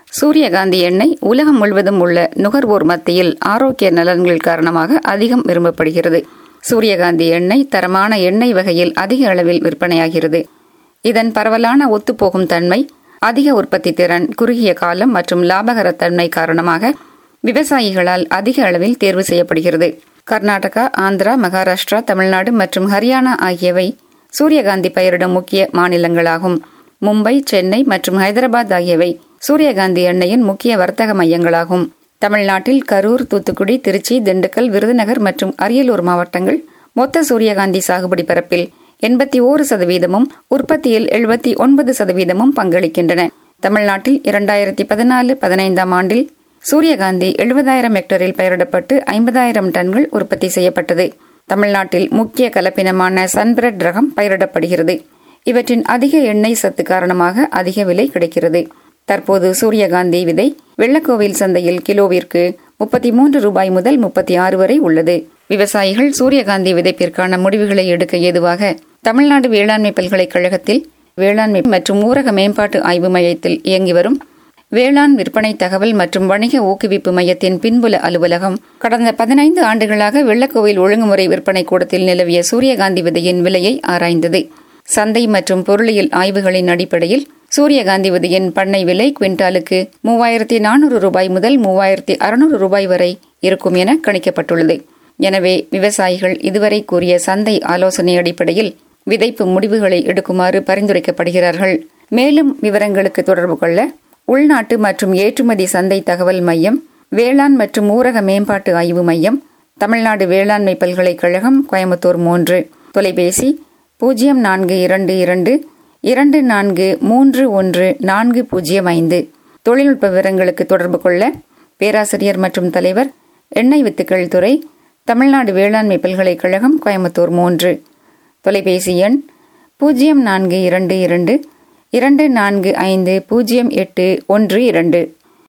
சூரியகாந்தி எண்ணெய் உலகம் முழுவதும் உள்ள நுகர்வோர் மத்தியில் ஆரோக்கிய நலன்கள் காரணமாக அதிகம் விரும்பப்படுகிறது. சூரியகாந்தி எண்ணெய் தரமான எண்ணெய் வகையில் அதிக அளவில் விற்பனையாகிறது. இதன் பரவலான ஒத்துப்போகும் தன்மை, அதிக உற்பத்தி திறன், குறுகிய காலம் மற்றும் லாபகரத்தன்மை காரணமாக விவசாயிகளால் அதிக அளவில் தேர்வு செய்யப்படுகிறது. கர்நாடகா, ஆந்திரா, மகாராஷ்டிரா, தமிழ்நாடு மற்றும் ஹரியானா ஆகியவை சூரியகாந்தி பயிரிடும் முக்கிய மாநிலங்களாகும். மும்பை, சென்னை மற்றும் ஹைதராபாத் ஆகியவை சூரியகாந்தி எண்ணெயின் முக்கிய வர்த்தக மையங்களாகும். தமிழ்நாட்டில் கரூர், தூத்துக்குடி, திருச்சி, திண்டுக்கல், விருதுநகர் மற்றும் அரியலூர் மாவட்டங்கள் மொத்த சூரியகாந்தி சாகுபடி பரப்பில் 81%, உற்பத்தியில் 79% பங்களிக்கின்றன. தமிழ்நாட்டில் 2014-15 ஆண்டில் சூரியகாந்தி 70,000 ஹெக்டரில் பயிரிடப்பட்டு 50,000 டன்கள் உற்பத்தி செய்யப்பட்டது. தமிழ்நாட்டில் முக்கிய கலப்பினமான சன்பிரெட் ரகம் பயிரிடப்படுகிறது. இவற்றின் அதிக எண்ணெய் சத்து காரணமாக அதிக விலை கிடைக்கிறது. தற்போது சூரியகாந்தி விதை வெள்ளக்கோவில் சந்தையில் கிலோவிற்கு 33 ரூபாய் முதல் 36 வரை உள்ளது. விவசாயிகள் சூரியகாந்தி விதைப்பிற்கான முடிவுகளை எடுக்க ஏதுவாக தமிழ்நாடு வேளாண்மை பல்கலைக்கழகத்தில் வேளாண்மை மற்றும் ஊரக மேம்பாட்டு ஆய்வு மையத்தில் இயங்கி வரும் வேளாண் விற்பனை தகவல் மற்றும் வணிக ஊக்குவிப்பு மையத்தின் பின்புல அலுவலகம் கடந்த 15 ஆண்டுகளாக வெள்ளக்கோவில் ஒழுங்குமுறை விற்பனை கூடத்தில் நிலவிய சூரியகாந்ி விதையின் விலையை ஆராய்ந்தது. சந்தை மற்றும் பொருளியல் ஆய்வுகளின் அடிப்படையில் சூரியகாந்தி விதையின் பண்ணை விலை குவிண்டாலுக்கு 3,400 ரூபாய் முதல் 3,600 ரூபாய் வரை இருக்கும் என கணிக்கப்பட்டுள்ளது. எனவே விவசாயிகள் இதுவரை கூறிய சந்தை ஆலோசனை அடிப்படையில் விதைப்பு முடிவுகளை எடுக்குமாறு பரிந்துரைக்கப்படுகிறார்கள். மேலும் விவரங்களுக்கு தொடர்பு கொள்ள உள்நாட்டு மற்றும் ஏற்றுமதி சந்தை தகவல் மையம், வேளாண் மற்றும் ஊரக மேம்பாட்டு ஆய்வு மையம், தமிழ்நாடு வேளாண்மை பல்கலைக்கழகம், கோயம்புத்தூர் 3, தொலைபேசி 0422431405. தொழில்நுட்ப விவரங்களுக்கு தொடர்பு கொள்ள பேராசிரியர் மற்றும் தலைவர், எண்ணெய் வித்துக்கள் துறை, தமிழ்நாடு வேளாண்மை பல்கலைக்கழகம், கோயம்புத்தூர் 3, தொலைபேசி எண் 042224500812.